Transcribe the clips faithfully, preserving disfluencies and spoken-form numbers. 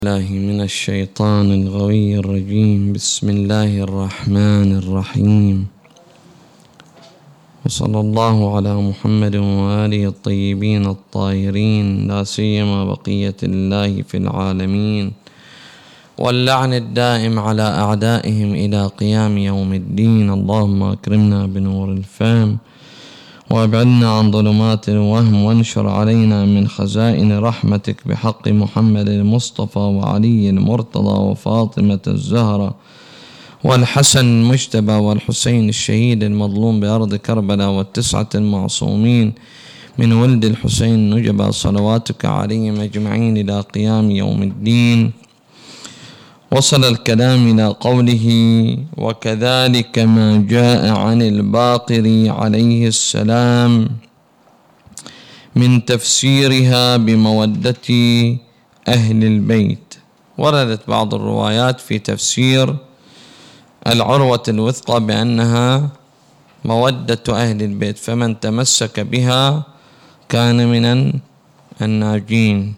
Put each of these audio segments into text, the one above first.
الله من الشيطان الغوي الرجيم. بسم الله الرحمن الرحيم، وصلى الله على محمد وآله الطيبين الطاهرين، لا سيما بقية الله في العالمين، واللعن الدائم على أعدائهم إلى قيام يوم الدين. اللهم أكرمنا بنور الفهم، وابعدنا عن ظلمات الوهم، وانشر علينا من خزائن رحمتك بحق محمد المصطفى وعلي المرتضى وفاطمة الزهرة والحسن المجتبى والحسين الشهيد المظلوم بأرض كربلاء والتسعة المعصومين من ولد الحسين نجبى، صلواتك عليهم أجمعين إلى قيام يوم الدين. وصل الكلام إلى قوله: وكذلك ما جاء عن الباقر عليه السلام من تفسيرها بمودة أهل البيت. وردت بعض الروايات في تفسير العروة الوثقى بأنها مودة أهل البيت، فمن تمسك بها كان من الناجين.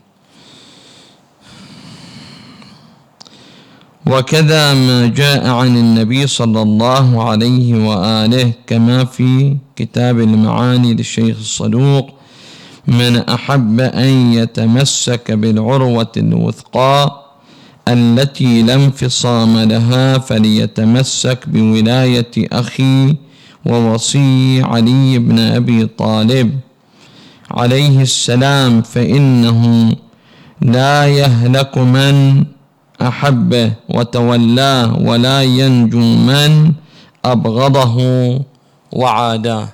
وكذا ما جاء عن النبي صلى الله عليه وآله كما في كتاب المعاني للشيخ الصدوق: من أحب أن يتمسك بالعروة الوثقى التي لا انفصام لها فليتمسك بولاية أخي ووصي علي بن أبي طالب عليه السلام، فإنه لا يهلك من أحبه وتولاه، ولا ينجو من أبغضه وعاداه.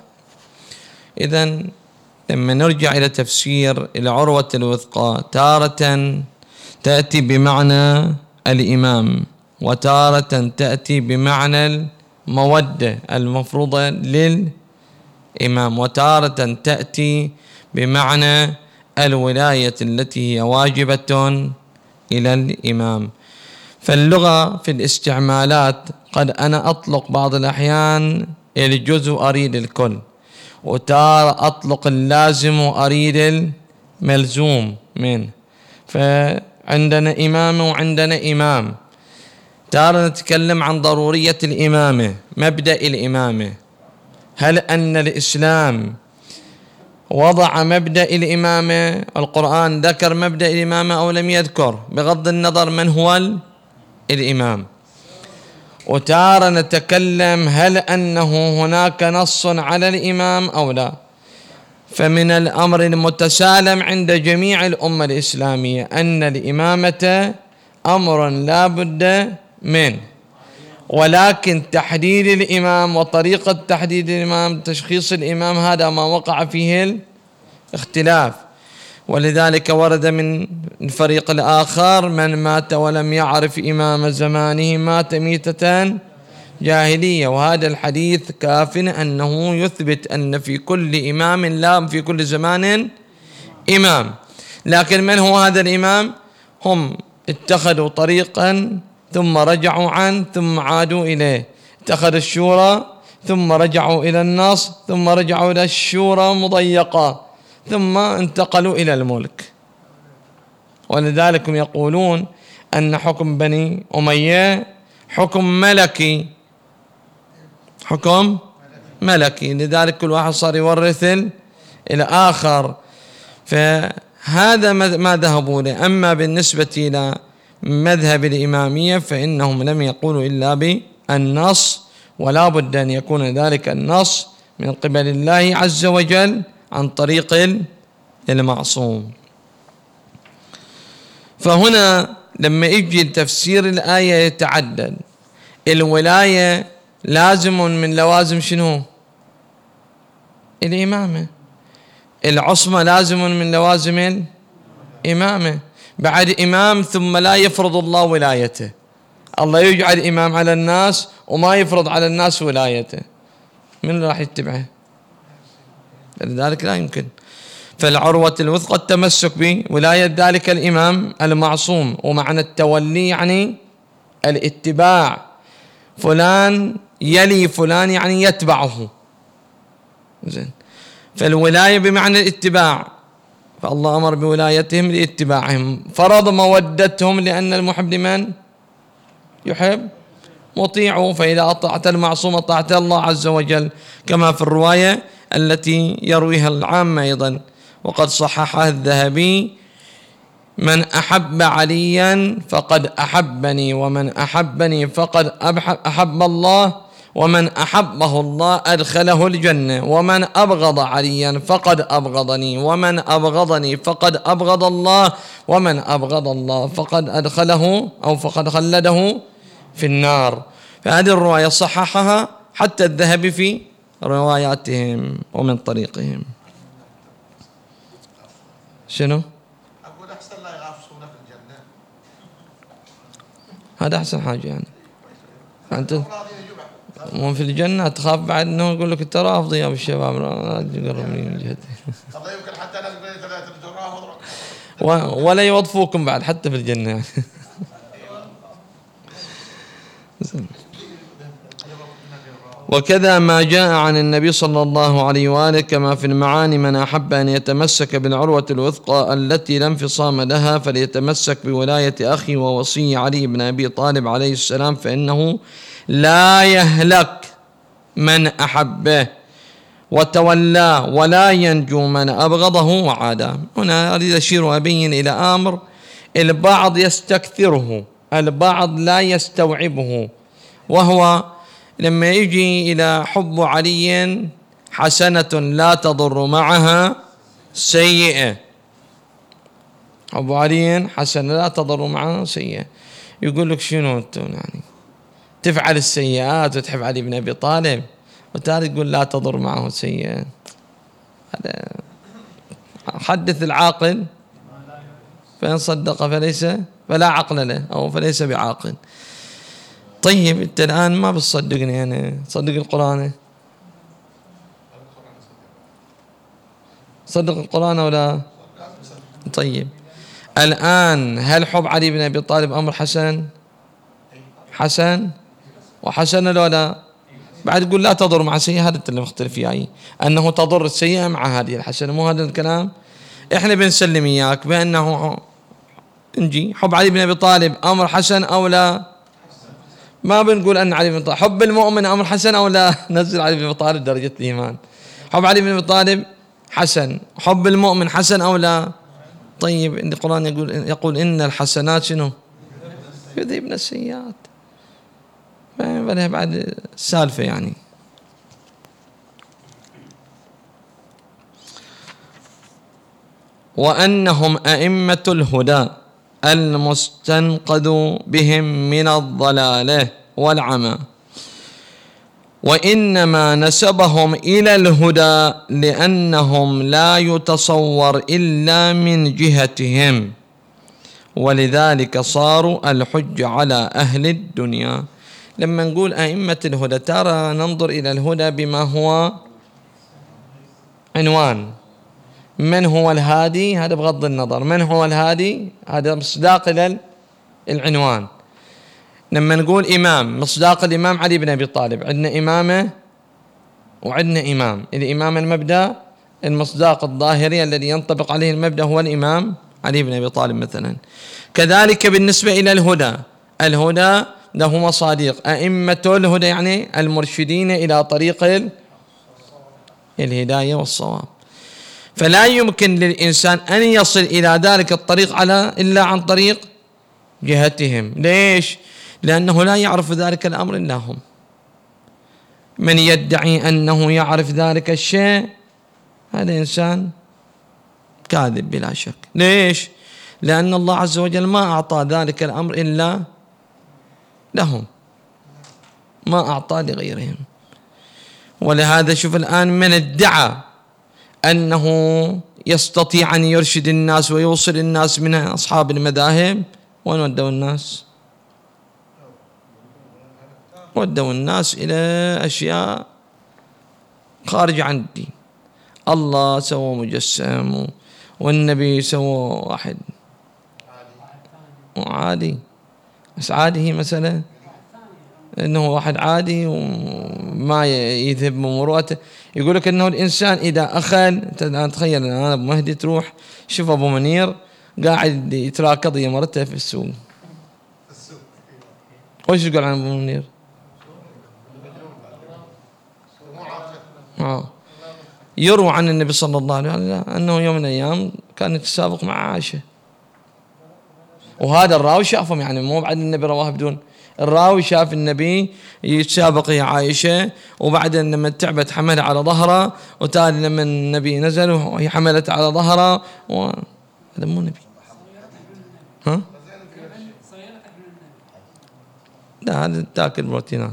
إذن لما نرجع إلى تفسير العروة الوثقى، تارة تأتي بمعنى الإمام، وتارة تأتي بمعنى المودة المفروضة للإمام، وتارة تأتي بمعنى الولاية التي هي واجبة إلى الإمام. فاللغة في الاستعمالات قد أنا أطلق بعض الأحيان الجزء أريد الكل، وتارة أطلق اللازم وأريد الملزوم منه. فعندنا إمامة وعندنا إمام. تارة نتكلم عن ضرورية الإمامة، مبدأ الإمامة. هل أن الإسلام وضع مبدأ الإمامة؟ القرآن ذكر مبدأ الإمامة أو لم يذكر، بغض النظر من هو الإمام. وتارة نتكلم هل أنه هناك نص على الإمام أو لا. فمن الأمر المتسالم عند جميع الأمة الإسلامية أن الإمامة أمر لا بد منه، ولكن تحديد الإمام وطريقة تحديد الإمام، تشخيص الإمام، هذا ما وقع فيه الاختلاف. ولذلك ورد من الفريق الآخر: من مات ولم يعرف إمام زمانه مات ميتة جاهلية. وهذا الحديث كاف أنه يثبت أن في كل إمام لا في كل زمان إمام. لكن من هو هذا الإمام؟ هم اتخذوا طريقا ثم رجعوا عنه ثم عادوا إليه، اتخذوا الشورى ثم رجعوا إلى النص ثم رجعوا إلى الشورى مضيقة ثم انتقلوا إلى الملك. ولذلك يقولون أن حكم بني أمية حكم ملكي، حكم ملكي، لذلك كل واحد صار يورث الآخر. فهذا ما ذهبوا له. أما بالنسبة إلى مذهب الإمامية فإنهم لم يقولوا إلا بالنص، ولا بد أن يكون ذلك النص من قبل الله عز وجل عن طريق المعصوم. فهنا لما يجي تفسير الآية يتعدد. الولاية لازم من لوازم شنو؟ الإمامة. العصمة لازم من لوازم الإمامة. بعد إمام ثم لا يفرض الله ولايته، الله يجعل إمام على الناس وما يفرض على الناس ولايته، من راح يتبعه؟ لذلك لا يمكن. فالعروة الوثقى التمسك بولاية ذلك الإمام المعصوم. ومعنى التولي يعني الاتباع، فلان يلي فلان يعني يتبعه. زين. فالولاية بمعنى الاتباع، فالله أمر بولايتهم لاتباعهم، فرض مودتهم لأن المحب لمن يحب مطيعه، فإذا أطعت المعصوم أطعت الله عز وجل، كما في الرواية التي يرويها العامة أيضا وقد صححها الذهبي: من أحب عليا فقد أحبني، ومن أحبني فقد أحب الله، ومن أحبه الله أدخله الجنة، ومن أبغض عليا فقد أبغضني، ومن أبغضني فقد أبغض الله، ومن أبغض الله فقد أدخله أو فقد خلده في النار. فهذه الرواية صححها حتى الذهبي في رواياتهم ومن طريقهم. شنو؟ أقول أحسن لا يغافصون في الجنة، هذا أحسن حاجة يعني. أنت مو في الجنة تخاف بعد أنه يقول لك أنت رافض يا أبو الشباب، لا تقربني من جهتي. الله يمكن حتى ناس ثلاثة رافض ولا يوظفوكم بعد حتى في الجنة يعني. وكذا ما جاء عن النبي صلى الله عليه وآله كما في المعاني: من أحب أن يتمسك بالعروة الوثقى التي لا انفصام لها فليتمسك بولاية أخي ووصي علي بن أبي طالب عليه السلام، فإنه لا يهلك من أحبه وتولاه ولا ينجو من أبغضه وعاداه. هنا أريد أشير وأبين إلى أمر البعض يستكثره، البعض لا يستوعبه، وهو لما يجي إلى حب علي حسنة لا تضر معها سيئة، حب علي حسنة لا تضر معها سيئة، يقول لك شنو أنتم يعني تفعل السيئات وتحب علي بن أبي طالب وتالي تقول لا تضر معه سيئة؟ هذا حدث العاقل فإن صدق فليس فلا عقل له أو فليس بعاقل. طيب أنت الآن ما بتصدقني أنا، صدق القرآن، صدق القرآن ولا؟ طيب الآن هل حب علي بن أبي طالب أمر حسن؟ حسن وحسن لو لا؟ بعد يقول لا تضر مع سيئة، هذا اللي مختلف فيه، أنه تضر السيئة مع هذه الحسنة، مو هذا الكلام. إحنا بنسلم إياك بأنه نجي حب علي بن أبي طالب أمر حسن أو لا؟ ما بنقول أن علي بن أبي طالب حب المؤمن أمر حسن أو لا، نزل علي بن أبي طالب درجة الإيمان. حب علي بن أبي طالب حسن، حب المؤمن حسن أو لا؟ طيب إن القرآن يقول يقول إن الحسنات شنو؟ يذهبن السيئات، فلها بعد سالفة يعني. وأنهم أئمة الهدى المستنقذ بهم من الضلالة والعمى، وإنما نسبهم إلى الهدى لأنهم لا يتصور إلا من جهتهم، ولذلك صاروا الحج على أهل الدنيا. لما نقول أئمة الهدى ترى ننظر إلى الهدى بما هو عنوان، من هو الهادي؟ هذا بغض النظر من هو الهادي، هذا مصداق إلى العنوان. لما نقول إمام، مصداق الإمام علي بن أبي طالب، عندنا إمامة وعندنا إمام. الإمام المبدأ المصداق الظاهري الذي ينطبق عليه المبدأ هو الإمام علي بن أبي طالب مثلا. كذلك بالنسبة إلى الهدى، الهدى له مصادق، أئمة الهدى يعني المرشدين إلى طريق الهداية والصواب، فلا يمكن للإنسان أن يصل إلى ذلك الطريق على إلا عن طريق جهتهم. ليش؟ لأنه لا يعرف ذلك الأمر إلا هم. من يدعي أنه يعرف ذلك الشيء هذا إنسان كاذب بلا شك. ليش؟ لأن الله عز وجل ما أعطى ذلك الأمر إلا لهم، ما أعطى لغيرهم. ولهذا شوف الآن من ادعى أنه يستطيع أن يرشد الناس ويوصل الناس من أصحاب المذاهب، وين ودوا الناس؟ ودوا الناس إلى أشياء خارجة عن الدين. الله سوى مجسم والنبي سوى واحد عادي، بس عادي هي مسألة انه واحد عادي وما يذهب من مروءته. يقول لك انه الانسان اذا اخل، تخيل انا ابو مهدي تروح شوف ابو منير قاعد يتراكض يا مرته في السوق، وش يقول عن ابو منير؟ آه. يروى عن النبي صلى الله عليه وسلم انه يوم من الايام كان يتسابق مع عائشه، وهذا الراوي شافهم، يعني مو بعد النبي رواه بدون، الراوي شاف النبي يتسابق يا عائشه، وبعدين لما تعبت حملها على ظهره، وتالي لما النبي نزل وهي حملت على ظهره و... هذا مو نبي. ها؟ لا هذا تاكل بروتينات.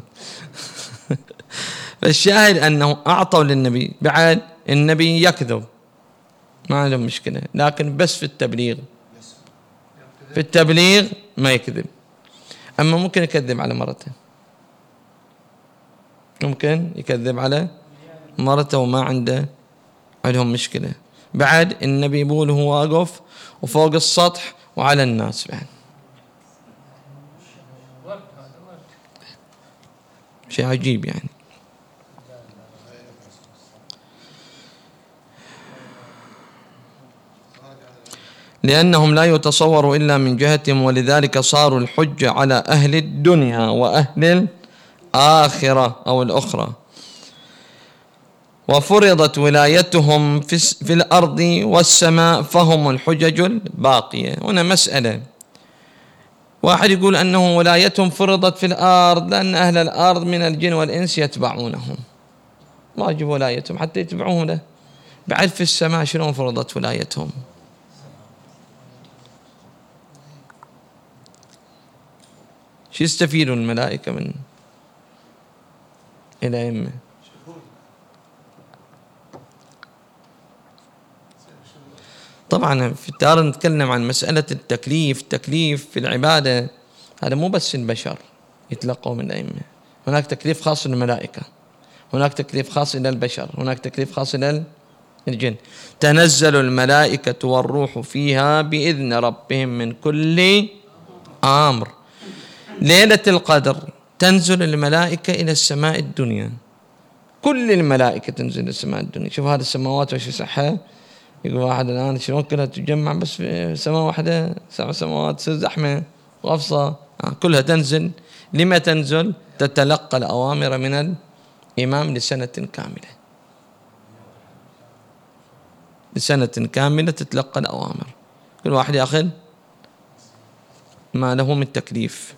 فالشاهد انه اعطوا للنبي، بعد النبي يكذب ما عندهم مشكله، لكن بس في التبليغ، في التبليغ ما يكذب. اما ممكن يكذب على مرته، ممكن يكذب على مرته وما عنده عندهم مشكله. بعد النبي يقول هو واقف وفوق السطح وعلى الناس بعد، شيء عجيب يعني. لأنهم لا يتصوروا إلا من جهتهم، ولذلك صاروا الحجة على أهل الدنيا وأهل الآخرة أو الأخرى، وفرضت ولايتهم في, في الأرض والسماء فهم الحجج الباقية. هنا مسألة، واحد يقول أنه ولايتهم فرضت في الأرض لأن أهل الأرض من الجن والإنس يتبعونهم، واجب ولايتهم حتى يتبعون له. بعد في السماء شلون فرضت ولايتهم؟ شو يستفيدوا الملائكة من الأئمة؟ طبعا في التارة نتكلم عن مسألة التكليف. التكليف في العبادة هذا مو بس البشر يتلقوا من الأئمة، هناك تكليف خاص للملائكة، هناك تكليف خاص إلى البشر، هناك تكليف خاص إلى الجن. تنزل الملائكة والروح فيها بإذن ربهم من كل أمر. ليلة القدر تنزل الملائكة إلى السماء الدنيا، كل الملائكة تنزل إلى السماء الدنيا. شوف هذه السماوات وش يصحها؟ يقول واحد الآن شلون كلها تتجمع بس في سماء واحدة؟ سبع سماوات تصير زحمة وأفصى. آه كلها تنزل. لما تنزل؟ تتلقى الأوامر من الإمام لسنة كاملة، لسنة كاملة تتلقى الأوامر، كل واحد يأخذ ما له من تكليف،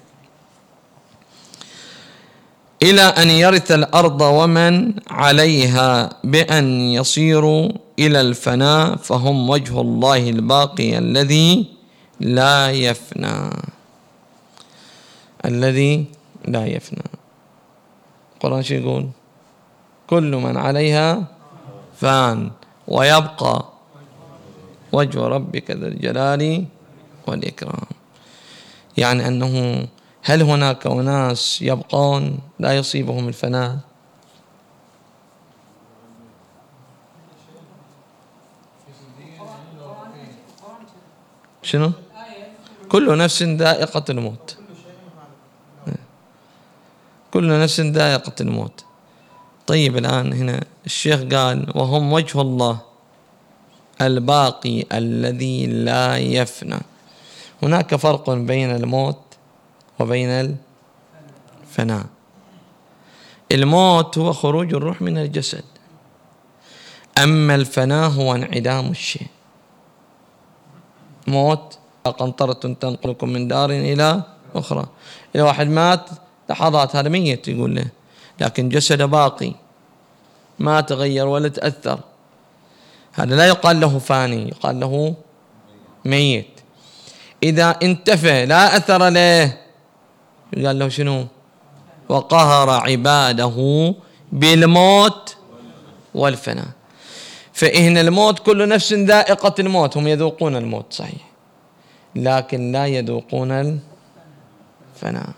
إلى أن يرث الأرض ومن عليها بأن يصيروا إلى الفناء فهم وجه الله الباقي الذي لا يفنى، الذي لا يفنى. القرآن شو يقول؟ كل من عليها فان ويبقى وجه ربك ذو الجلال والإكرام. يعني أنه هل هناك أناس يبقون لا يصيبهم الفناء؟ شنو؟ كل نفس ذائقة الموت، كل نفس ذائقة الموت. طيب الآن هنا الشيخ قال وهم وجه الله الباقي الذي لا يفنى. هناك فرق بين الموت وبين الفناء. الموت هو خروج الروح من الجسد، أما الفناء هو انعدام الشيء. موت قنطرة تنقلكم من دار إلى أخرى. إذا واحد مات لحظات هذا ميت يقول له، لكن جسده باقي ما تغير ولا تأثر، هذا لا يقال له فاني، يقال له ميت. إذا انتفى لا أثر له قال له شنو؟ وقهر عباده بالموت والفناء. فإن الموت كل نفس ذائقة الموت، هم يذوقون الموت صحيح لكن لا يذوقون الفناء.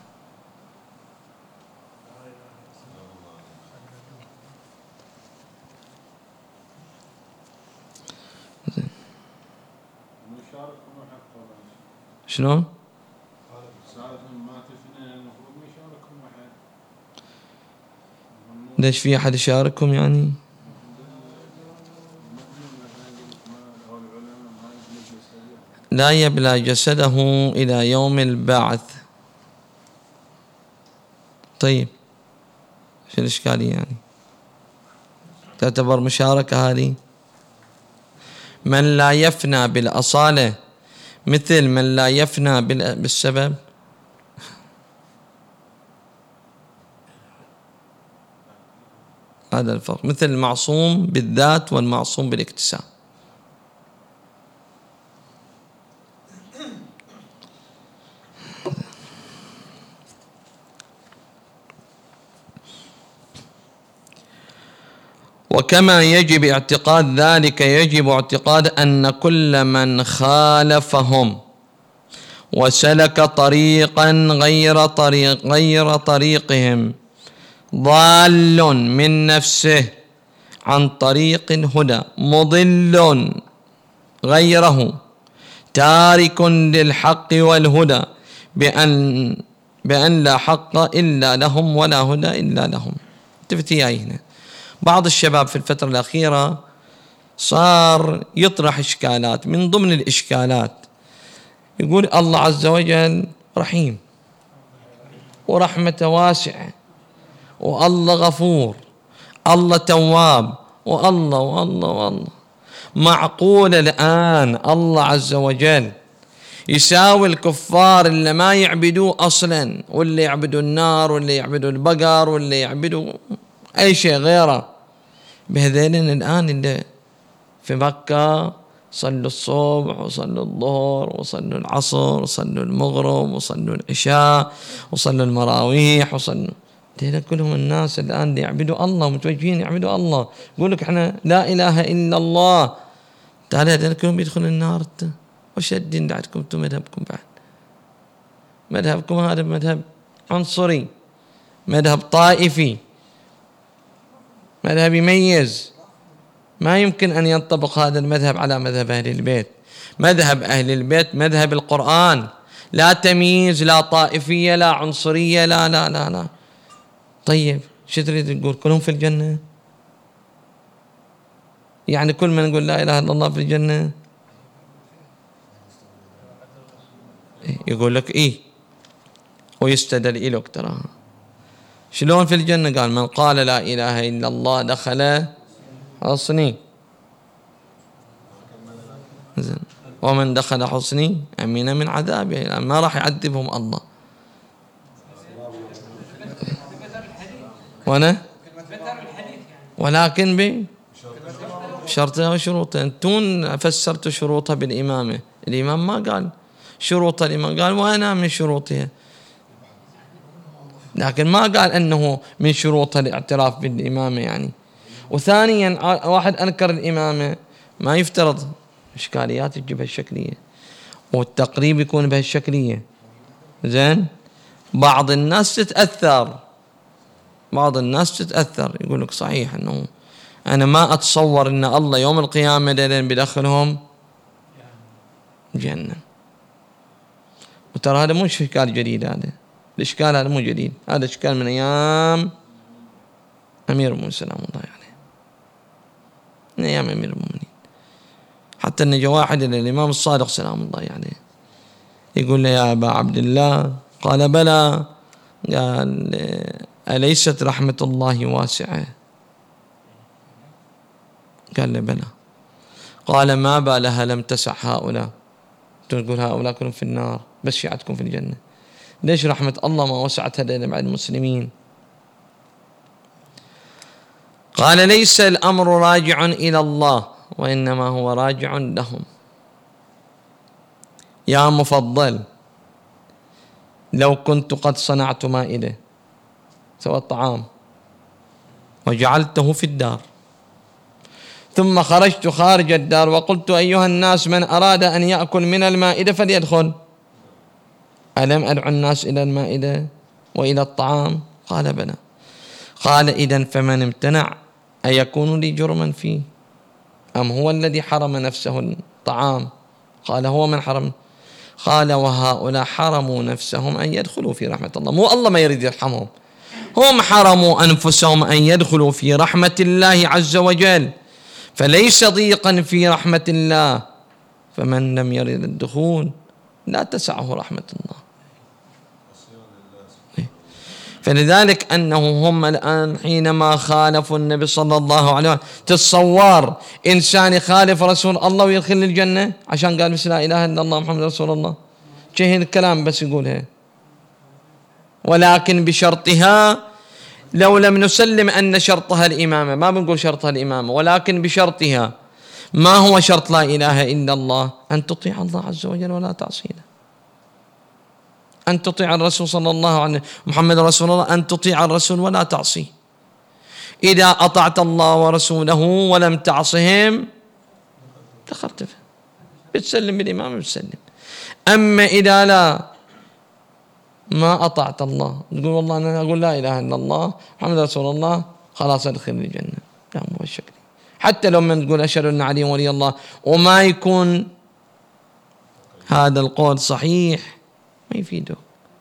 شنو؟ ليش في أحد يشاركهم يعني؟ لا يبلى جسده إلى يوم البعث. طيب شو الإشكالية يعني؟ تعتبر مشاركة هذه؟ من لا يفنى بالأصالة مثل من لا يفنى بالسبب. هذا الفرق، مثل المعصوم بالذات والمعصوم بالاكتساب. وكما يجب اعتقاد ذلك يجب اعتقاد أن كل من خالفهم وسلك طريقا غير طريق غير طريقهم ضال من نفسه عن طريق الهدى مضل غيره تارك للحق والهدى بأن بأن لا حق إلا لهم ولا هدى إلا لهم. تفتي هنا بعض الشباب في الفترة الأخيرة صار يطرح إشكالات، من ضمن الإشكالات يقول الله عز وجل رحيم ورحمته واسعة، والله غفور، الله تواب، والله والله والله. معقول الآن الله عز وجل يساوي الكفار اللي ما يعبدوه أصلا، واللي يعبدوا النار، واللي يعبدوا البقر، واللي يعبدوا أي شيء غيره، بهذين الآن اللي في مكة صلوا الصبح وصلوا الظهر وصلوا العصر وصلوا المغرب وصلوا العشاء وصلوا المراويح وصلوا هذول كلهم الناس الآن اللي يعبدوا الله متوجهين يعبدوا الله، يقول لك احنا لا إله إلا الله، تعالى هذول كلهم يدخلوا النار. وش الدين اللي عندكم انتم؟ مذهبكم بعد مذهبكم هذا مذهب عنصري، مذهب طائفي، مذهب يميز. ما يمكن أن ينطبق هذا المذهب على مذهب أهل البيت. مذهب أهل البيت مذهب القرآن، لا تمييز، لا طائفية، لا عنصرية، لا لا لا لا. طيب شو تريد تقول؟ كلهم في الجنة؟ يعني كل من يقول لا إله إلا الله في الجنة؟ يقول لك إيه ويستدل إليك تراها. شلون في الجنة؟ قال من قال لا إله إلا الله دخل حصني، ومن دخل حصني أمين من عذابه، ما راح يعذبهم الله. وانا ولكن بشرطها وشروطها. انتم فسرتوا شروطها بالإمامة، الإمام ما قال شروط الإمام، قال وأنا من شروطها، لكن ما قال أنه من شروطها الاعتراف بالإمامة يعني. وثانيا واحد أنكر الإمامة ما يفترض إشكاليات تجي بهالشكلية، والتقريب يكون بهالشكلية. زين بعض الناس تتأثر، بعض الناس تتأثر يقول لك صحيح أنه أنا ما أتصور أن الله يوم القيامة لين بدخلهم جنة. وترى هذا مو إشكال جديد، هذا الإشكال هذا مو جديد، هذا إشكال من أيام أمير المؤمنين سلام الله عليه، من أيام أمير المؤمنين. حتى أن جاء واحد إلى الإمام الصادق سلام الله عليه يقول له يا أبا عبد الله، قال بلى، قال أليست رحمة الله واسعة؟ قال له بلى. قال ما بالها لم تسع هؤلاء، تقول هؤلاء كلهم في النار بس شيعتكم في الجنة، ليش رحمة الله ما وسعت هذول بعد المسلمين؟ قال ليس الأمر راجع إلى الله وإنما هو راجع لهم. يا مفضل لو كنت قد صنعت مائدة سوى الطعام وجعلته في الدار، ثم خرجت خارج الدار وقلت أيها الناس من أراد أن يأكل من المائدة فليدخل، ألم أدعو الناس إلى المائدة وإلى الطعام؟ قال بلى. قال إذن فمن امتنع أيكون لي جرما فيه أم هو الذي حرم نفسه الطعام؟ قال هو من حرم. قال وهؤلاء حرموا نفسهم أن يدخلوا في رحمة الله، مو الله ما يريد يرحمهم، هم حرموا أنفسهم أن يدخلوا في رحمة الله عز وجل، فليس ضيقا في رحمة الله، فمن لم يرد الدخول لا تسعه رحمة الله. فلذلك أنه هم الآن حينما خالفوا النبي صلى الله عليه وسلم، تتصور إنسان يخالف رسول الله ويدخل الجنة عشان قال بس لا إله إلا الله محمد رسول الله؟ شيء الكلام بس يقولها، ولكن بشرطها. لو لم نسلم أن شرطها الإمامة، ما بنقول شرطها الإمامة، ولكن بشرطها. ما هو شرط لا إله إلا الله؟ أن تطيع الله عز وجل ولا تعصيه، أن تطيع الرسول صلى الله عليه محمد رسول الله، أن تطيع الرسول ولا تعصيه. إذا أطعت الله ورسوله ولم تعصهم دخلت فيه، بتسلم بالإمام بتسلم. أما إذا لا ما أطعت الله، تقول والله أنا أقول لا إله إلا الله محمد رسول الله، خلاص أدخل الجنة، لا مو بالشكل. حتى لو من تقول أشهد أن علي ولي الله وما يكون هذا القول صحيح ما يفيده.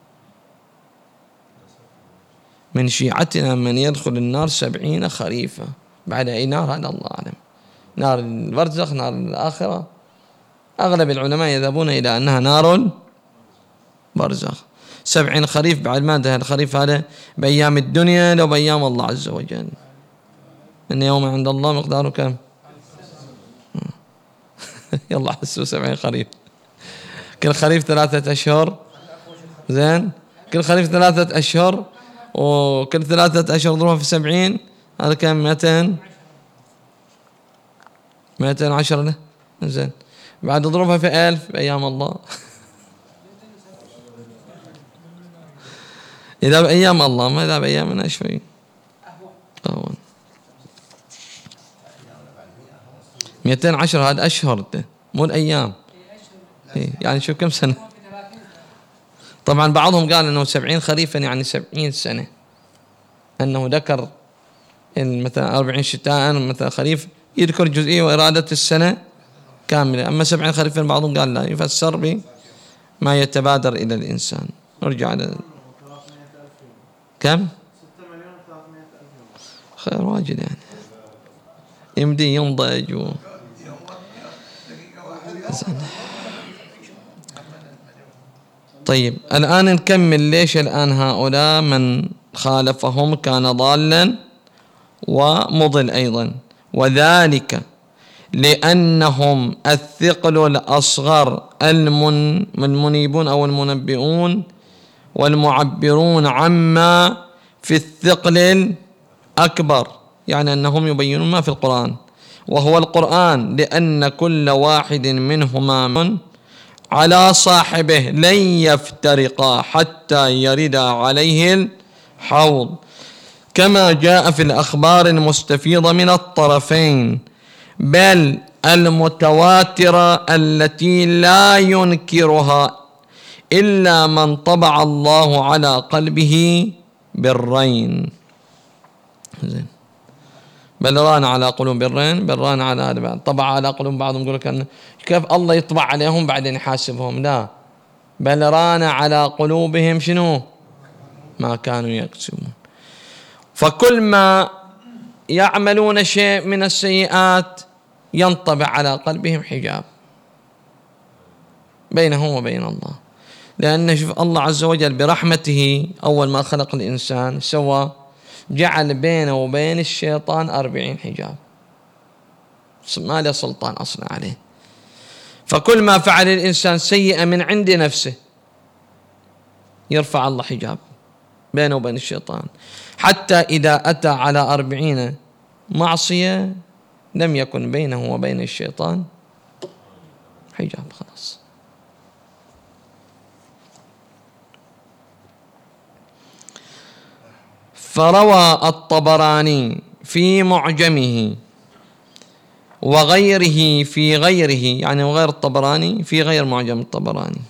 من شيعتنا من يدخل النار سبعين خريفة. بعد أي نار هذا الله أعلم، نار البرزخ، نار الآخرة. أغلب العلماء يذهبون إلى أنها نار برزخ. سبعين خريف بعد ما انتهى الخريف هذا بأيام الدنيا لو بأيام الله عز وجل. إن يوم عند الله مقداره كم؟ يلا حسوا سبعين خريف، كل خريف ثلاثة أشهر، زين، كل خريف ثلاثة أشهر، وكل ثلاثة أشهر ضربها في سبعين، هذا كم؟ مئتين مئتين عشرة له، زين، بعد ضربها في ألف بأيام الله. إذا بأيام الله، ما إذا بأيامنا شوي أهون. مئتين عشرة هذا أشهر مو الأيام، يعني شوف كم سنة. طبعا بعضهم قال أنه سبعين خريفا يعني سبعين سنة، أنه ذكر مثلا أربعين شتاء مثلا خريف يذكر جزئية وإرادة السنة كاملة. أما سبعين خريفا بعضهم قال لا، يفسر بما يتبادر إلى الإنسان. نرجع على كم؟ خير واجد يعني، يمدي ينضج و... طيب الآن نكمل. ليش الآن هؤلاء من خالفهم كان ضالا ومضل أيضا؟ وذلك لأنهم الثقل الأصغر المن المنيبون أو المنبئون والمعبرون عما في الثقل الأكبر، يعني أنهم يبينون ما في القرآن وهو القرآن، لأن كل واحد منهما من على صاحبه لن يفترقا حتى يرد عليه الحوض، كما جاء في الأخبار المستفيضة من الطرفين، بل المتواترة التي لا ينكرها إلا من طبع الله على قلبه بالرين. زين، بل ران على قلوب بالرين، بل ران على هذا، طبع على قلوب بعضهم يقول لك كيف الله يطبع عليهم بعدين يحاسبهم؟ لا، بل ران على قلوبهم شنو؟ ما كانوا يكسبون. فكل ما يعملون شيء من السيئات ينطبع على قلبهم حجاب بينهم وبين الله، لأن شوف الله عز وجل برحمته أول ما خلق الإنسان سوى جعل بينه وبين الشيطان أربعين حجاب، ما له سلطان أصلا عليه. فكل ما فعل الإنسان سيئة من عند نفسه يرفع الله حجاب بينه وبين الشيطان، حتى إذا أتى على أربعين معصية لم يكن بينه وبين الشيطان حجاب خلاص. فروى الطبراني في معجمه وغيره في غيره، يعني وغير الطبراني في غير معجم الطبراني،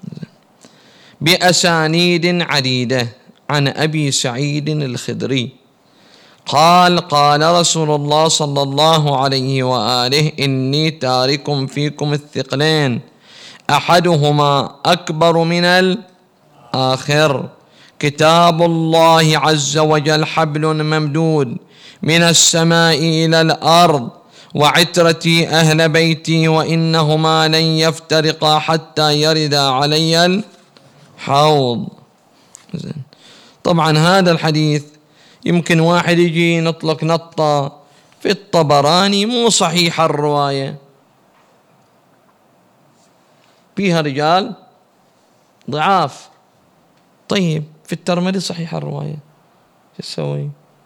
بأسانيد عديدة عن أبي سعيد الخدري قال قال رسول الله صلى الله عليه وآله إني تارك فيكم الثقلين أحدهما أكبر من الآخر كتاب الله عز وجل حبل ممدود من السماء إلى الأرض وعترتي أهل بيتي وإنهما لن يفترقا حتى يردا علي الحوض. طبعا هذا الحديث يمكن واحد يجي نطلق نطة في الطبراني مو صحيح الرواية، فيها رجال ضعاف. طيب في الترمذي صحيح الرواية، شو تسوي؟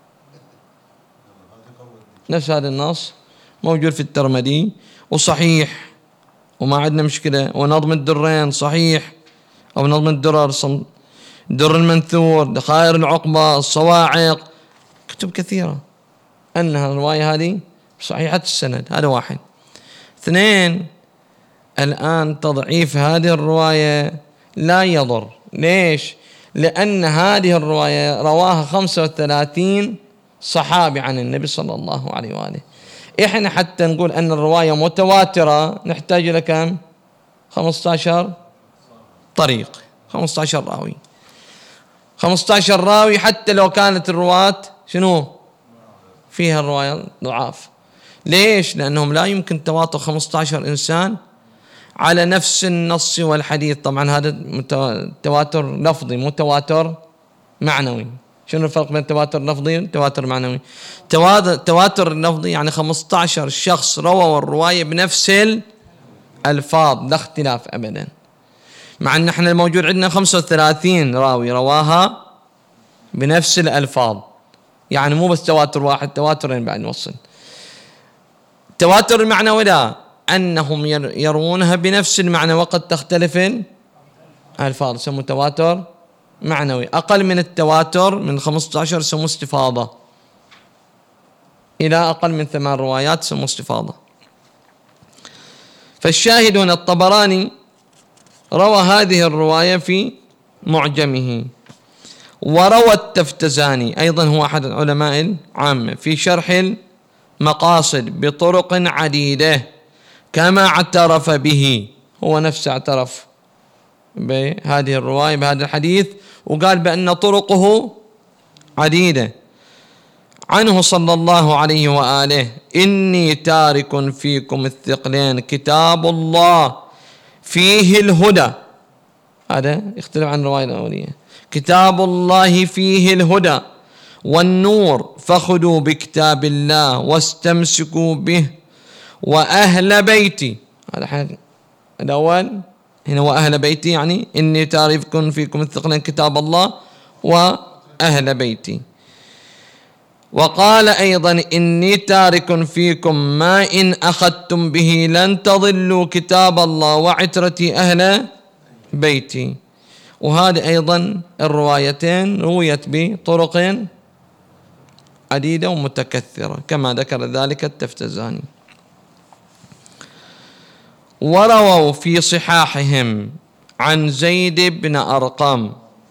نفس هذا النص موجود في الترمذي وصحيح وما عندنا مشكلة، ونظم الدرين صحيح، أو نظم الدرر، در المنثور، دخائر العقبة، الصواعق، كتب كثيرة أنها الرواية هذه صحيحة السند. هذا واحد. اثنين، الآن تضعيف هذه الرواية لا يضر. ليش؟ لأن هذه الرواية رواها خمسة وثلاثين صحابي عن النبي صلى الله عليه وآله. إحنا حتى نقول أن الرواية متواترة نحتاج إلى كم؟ خمسة عشر طريق، خمسة عشر راوي، خمسة عشر راوي. حتى لو كانت الرواة شنو فيها الرواية ضعاف. ليش؟ لأنهم لا يمكن تواطؤ خمسة عشر إنسان على نفس النص والحديث. طبعا هذا تواتر لفظي مو تواتر معنوي. شنو الفرق بين التواتر اللفظي والتواتر المعنوي؟ التواتر اللفظي يعني خمسة عشر شخص رووا الرواية بنفس الألفاظ لا اختلاف أبدا، مع أن احنا الموجود عندنا خمسة وثلاثين راوي رواها بنفس الألفاظ. يعني مو بس تواتر واحد، تواترين بعد نوصل. التواتر المعنوي لا، أنهم يروونها بنفس المعنى وقد تختلف الألفاظ، يسموه تواتر معنوي. أقل من التواتر من خمسة عشر يسموه استفاضة، إلى أقل من ثمان روايات يسموه استفاضة. فالشاهد هنا الطبراني روى هذه الرواية في معجمه، وروى التفتزاني أيضا هو أحد العلماء العامة في شرح المقاصد بطرق عديدة كما اعترف به، هو نفسه اعترف بهذه الرواية بهذا الحديث وقال بأن طرقه عديدة عنه صلى الله عليه وآله: إني تارك فيكم الثقلين كتاب الله فيه الهدى. هذا يختلف عن الرواية الأولية. كتاب الله فيه الهدى والنور فخذوا بكتاب الله واستمسكوا به، وأهل بيتي. هذا حاجة الأول هنا، وأهل بيتي يعني إني تارك فيكم الثقلين كتاب الله وأهل بيتي. وقال أيضا: إني تارك فيكم ما إن أخذتم به لن تضلوا كتاب الله وعترتي أهل بيتي. وهذه أيضا الروايتين رويت بطرق عديدة ومتكثرة كما ذكر ذلك التفتزاني. ورووا في صحاحهم عن زيد بن أرقم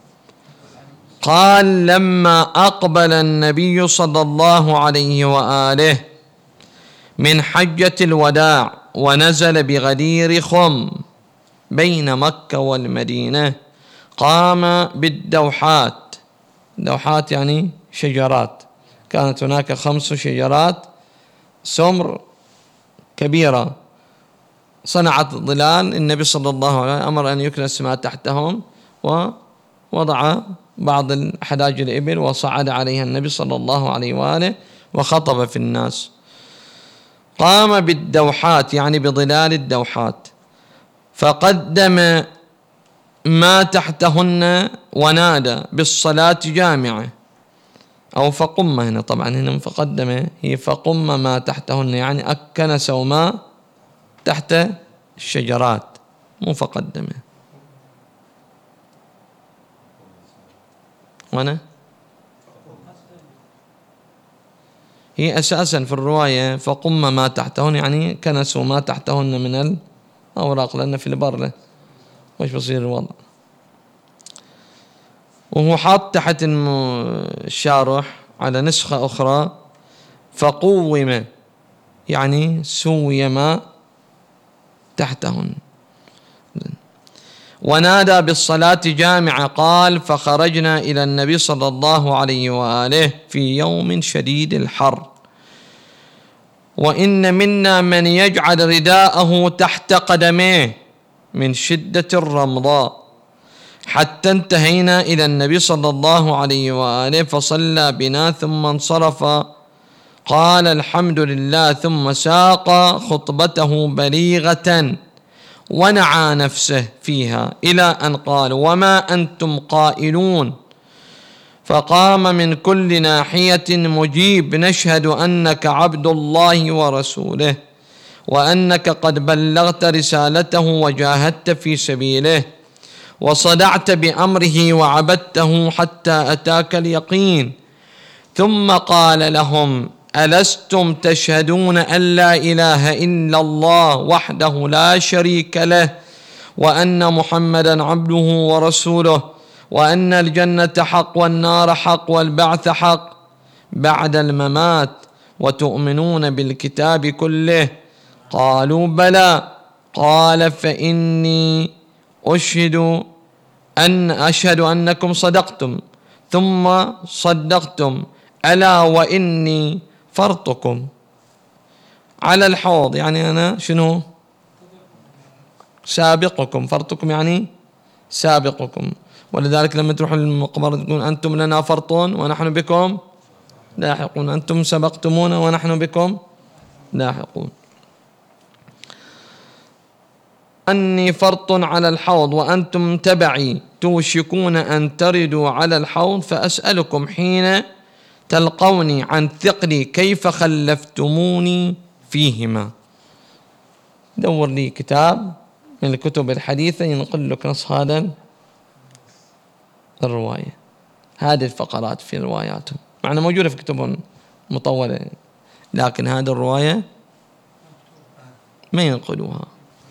قال: لما أقبل النبي صلى الله عليه وآله من حجة الوداع ونزل بغدير خم بين مكة والمدينة قام بالدوحات. دوحات يعني شجرات، كانت هناك خمس شجرات سمر كبيرة صنعت ظلال. النبي صلى الله عليه وسلم أمر أن يكنس ما تحتهم، ووضع بعض الحداج الإبل وصعد عليها النبي صلى الله عليه وآله وخطب في الناس. قام بالدوحات يعني بظلال الدوحات، فقدم ما تحتهن ونادى بالصلاة جامعة، أو فقم. هنا طبعا هنا فقدم، هي فقم ما تحتهن يعني أكنسوا ما تحت الشجرات، مو فقدم. وانا هي أساسا في الرواية فقم ما تحتهن يعني كنسوا ما تحتهن من الأوراق، لأن في البر وش بصير الوضع. وهو حاط تحت الشارح على نسخة أخرى فقوم يعني سوي ما تحتهن. ونادى بالصلاة جامعة. قال: فخرجنا إلى النبي صلى الله عليه وآله في يوم شديد الحر، وإن منا من يجعل رداءه تحت قدميه من شدة الرمضاء، حتى انتهينا إلى النبي صلى الله عليه وآله فصلى بنا ثم انصرف. قال: الحمد لله، ثم ساق خطبته بليغة ونعى نفسه فيها إلى أن قال: وما أنتم قائلون؟ فقام من كل ناحية مجيب: نشهد أنك عبد الله ورسوله، وأنك قد بلغت رسالته وجاهدت في سبيله، وصدعت بأمره وعبدته حتى أتاك اليقين. ثم قال لهم: ألستم تشهدون أن لا إله إلا الله وحده لا شريك له، وأن محمدا عبده ورسوله، وأن الجنة حق والنار حق والبعث حق بعد الممات، وتؤمنون بالكتاب كله؟ قالوا: بلى. قال: فإني أشهد أن أشهد أنكم صدقتم، ثم صدقتم، ألا وإني فرطكم على الحوض. يعني أنا شنو؟ سابقكم. فرطكم يعني سابقكم. ولذلك لما تروحوا للمقبرة تقول: أنتم لنا فرط ونحن بكم لاحقون، أنتم سبقتمونا ونحن بكم لاحقون. أني فرط على الحوض وأنتم تبعي توشكون أن تردوا على الحوض، فأسألكم حين تلقوني عن ثقلي كيف خلفتموني فيهما. دور لي كتاب من الكتب الحديثة ينقل لك نص هذا الرواية، هذه الفقرات في رواياتهم، معنى موجودة في كتب مطولة، لكن هذه الرواية ما ينقلوها.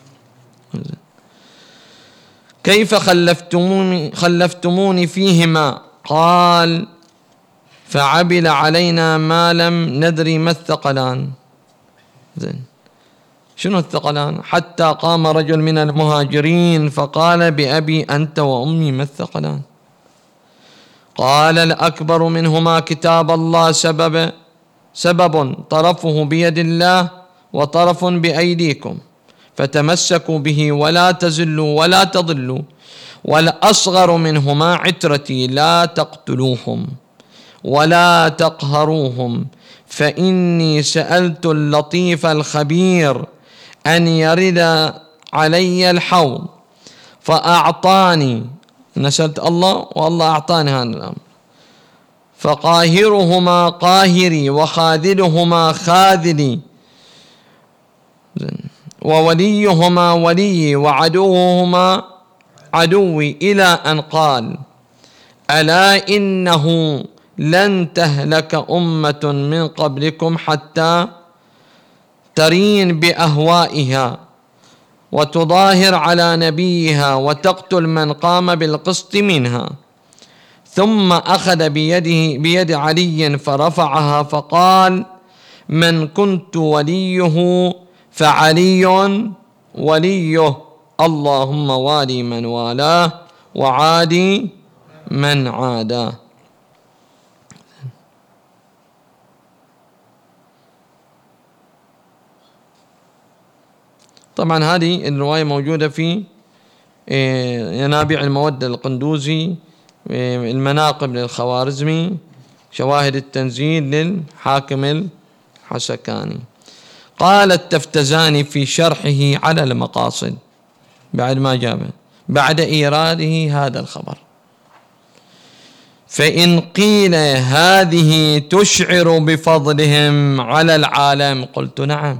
كيف خلفتموني, خلفتموني فيهما؟ قال: فعبل علينا ما لم ندري ما الثقلان. زين، شنو الثقلان؟ حتى قام رجل من المهاجرين فقال: بأبي أنت وأمي ما الثقلان؟ قال: الأكبر منهما كتاب الله، سبب سبب طرفه بيد الله وطرف بأيديكم، فتمسكوا به ولا تزلوا ولا تضلوا. والأصغر منهما عترتي، لا تقتلوهم ولا تقهروهم، فإني سألت اللطيف الخبير أن يرد علي الحوض فأعطاني، نسألت الله والله أعطاني هذا الأمر، فقاهرهما قاهري وخاذلهما خاذلي، ووليهما ولي وعدوهما عدوي، إلى أن قال: ألا إنه لن تهلك أمة من قبلكم حتى ترين بأهوائها وتظاهر على نبيها وتقتل من قام بالقسط منها. ثم أخذ بيده بيد علي فرفعها فقال: من كنت وليه فعلي وليه، اللهم والي من والاه وعادي من عاداه. طبعا هذه الرواية موجودة في ينابيع المودة القندوزي، المناقب للخوارزمي، شواهد التنزيل للحاكم الحسكاني. قال التفتزاني في شرحه على المقاصد بعد ما جابه، بعد إيراده هذا الخبر: فإن قيل هذه تشعر بفضلهم على العالم، قلت نعم،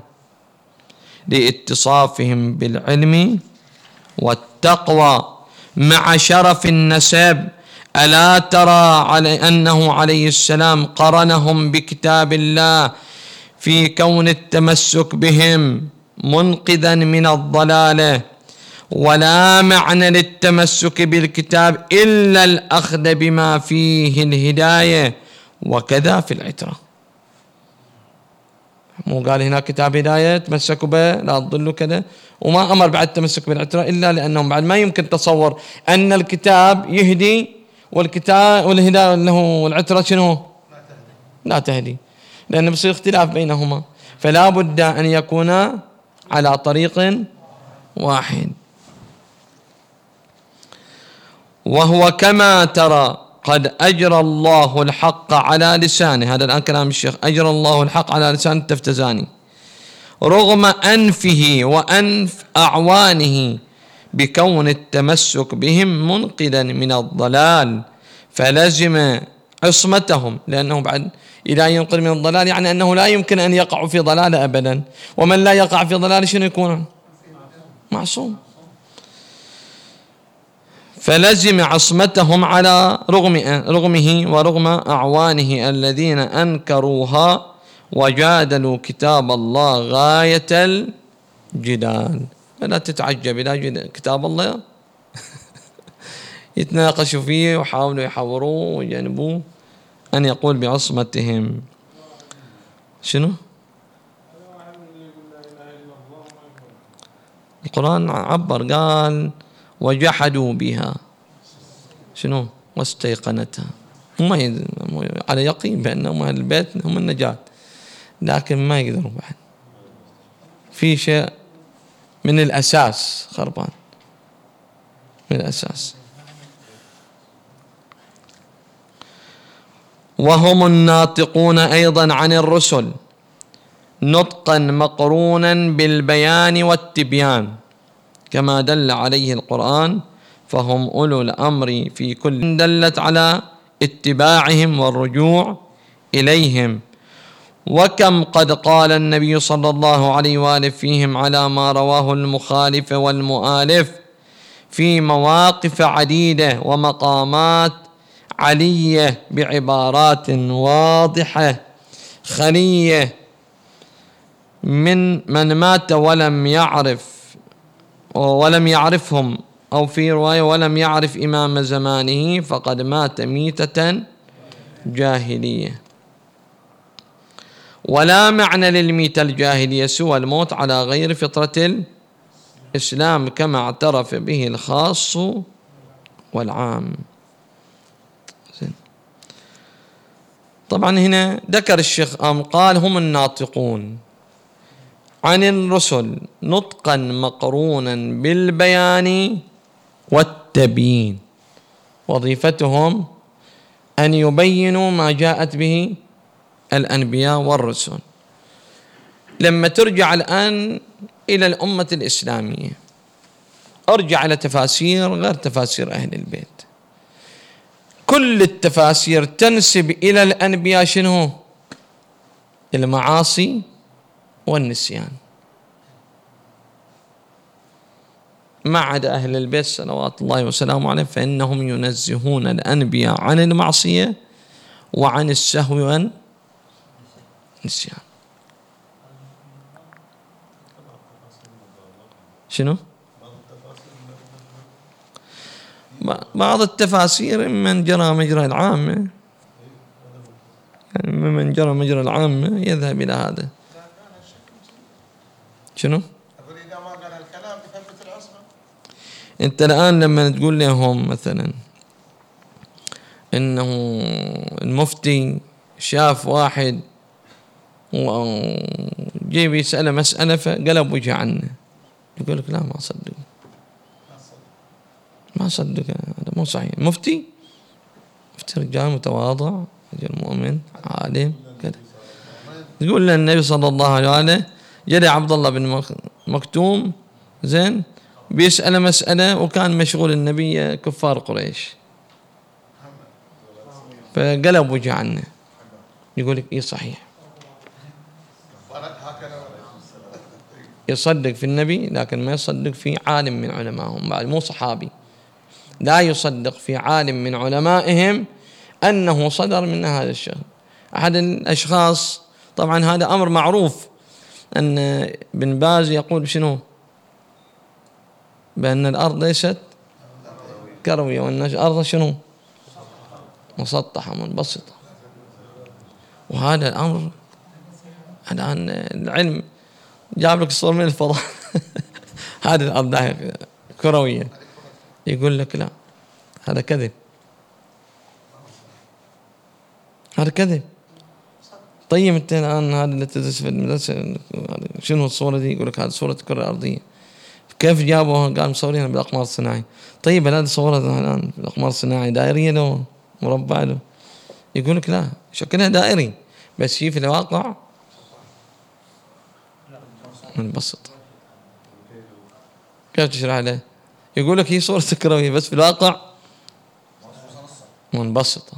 لاتصافهم بالعلم والتقوى مع شرف النسب. ألا ترى على أنه عليه السلام قرنهم بكتاب الله في كون التمسك بهم منقذا من الضلالة، ولا معنى للتمسك بالكتاب إلا الأخذ بما فيه الهداية، وكذا في العترة. مو قال هنا كتاب هداية تمسكوا به لا تضلوا كذا، وما أمر بعد التمسك بالاعتراف إلا لأنهم بعد ما يمكن تصور أن الكتاب يهدي والكتاب والهداية اللي هو الاعتراف شنو؟ لا تهدي، لأن بصير اختلاف بينهما، فلا بد أن يكون على طريق واحد. وهو كما ترى قد أجرى الله الحق على لسانه، هذا الآن كلام الشيخ، أجرى الله الحق على لسان التفتزاني رغم أنفه وأنف أعوانه بكون التمسك بهم منقذا من الضلال، فلزم عصمتهم، لأنه بعد إذا ينقذ من الضلال يعني أنه لا يمكن أن يقع في ضلال أبدا، ومن لا يقع في ضلال شنو يكون؟ معصوم. فلزم عصمتهم على رغم رغمه ورغم أعوانه الذين أنكروها وجادلوا كتاب الله غاية الجدال. لا تتعجب إذا كتاب الله يتناقشوا فيه وحاولوا يحوروه ويجنبوه أن يقول بعصمتهم. شنو؟ القرآن عبر قال وجحدوا بها شنو؟ واستيقنتها، هم على يقين بأنهم أهل البيت هم النجاة، لكن ما يقدروا بعد، في شيء من الأساس خربان من الأساس. وهم الناطقون أيضا عن الرسل نطقا مقرونا بالبيان والتبيان كما دل عليه القرآن، فهم أولو الأمر في كل دلت على اتباعهم والرجوع إليهم. وكم قد قال النبي صلى الله عليه وآله فيهم على ما رواه المخالف والمؤالف في مواقف عديدة ومقامات علية بعبارات واضحة خلية من من مات ولم يعرف ولم يعرفهم، أو في رواية ولم يعرف إمام زمانه فقد مات ميتة جاهلية. ولا معنى للميتة الجاهلية سوى الموت على غير فطرة الإسلام كما اعترف به الخاص والعام. طبعا هنا ذكر الشيخ أم قال هم الناطقون عن الرسل نطقا مقرونا بالبيان والتبيين، وظيفتهم أن يبينوا ما جاءت به الأنبياء والرسل. لما ترجع الآن إلى الأمة الإسلامية ارجع إلى تفاسير غير تفاسير أهل البيت، كل التفاسير تنسب إلى الأنبياء شنو؟ المعاصي والنسيان، ما عدا أهل البيت صلوات الله وسلامه عليه فإنهم ينزهون الأنبياء عن المعصية وعن السهو والنسيان. شنو؟ بعض التفاسير من جرى مجرى العامة، يعني من جرى مجرى العامة يذهب إلى هذا. شنو؟ أقول إذا ما قال الكلام يثبت العصمة. أنت الآن لما تقول لهم مثلا إنه المفتي شاف واحد وجيب يسأله مسألة فقلب وجه عنه، يقول لك لا ما أصدق ما أصدق هذا مو صحيح. مفتي مفتي رجال متواضع رجل مؤمن عالم كذا. تقول له النبي صلى الله عليه وآله جري عبد الله بن مكتوم زين بيسأل مسألة وكان مشغول النبي كفار قريش، فقلب وجه عنه يقول لك إيه صحيح، يصدق في النبي لكن ما يصدق في عالم من علمائهم، بعد مو صحابي، لا يصدق في عالم من علمائهم أنه صدر من هذا الشيء. أحد الأشخاص طبعا هذا أمر معروف أن ابن باز يقول شنو؟ بأن الأرض ليست كروية وأن الأرض شنو؟ مسطحة منبسطة. وهذا الأمر الآن العلم جاب لك الصور من الفضاء هذه الأرض كروية. يقول لك لا، هذا كذب، هذا كذب. طيب انت الان هذا اللي تدرس في المدرسه شنو الصوره دي؟ يقول لك هذه صوره الكره الارضيه. كيف جابوها؟ قال مصورينها بالاقمار الصناعي. طيب هذه صورتها الان بالاقمار الصناعي دائريه لو مربع له؟ يقول لك لا، شكلها دائري بس هي في الواقع منبسط. كيف تشرح له؟ يقول لك هي صورة كروية بس في الواقع منبسطة.